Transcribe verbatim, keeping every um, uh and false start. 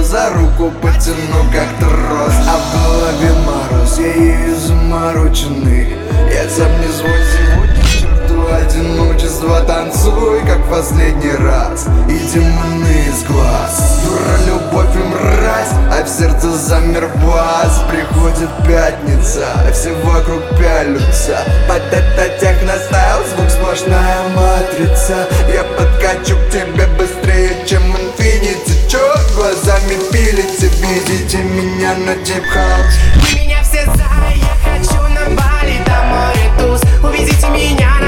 за руку потяну как трос. А в голове мороз, я ею замороченный. Я сам не свой сегодня, к черту одиночество. Танцуй, как в последний раз, и демоны из глаз. Дура, любовь и мразь, а в сердце замер бас. Приходит пятница, все вокруг пялются. Под это техностайл, звук сплошная матрица. Я подкачу к тебе быстрее, чем инфинити. Чё глазами пилите, видите меня на дип-хаус? Вы меня все за, я хочу на Бали, там море туз. Увезите меня на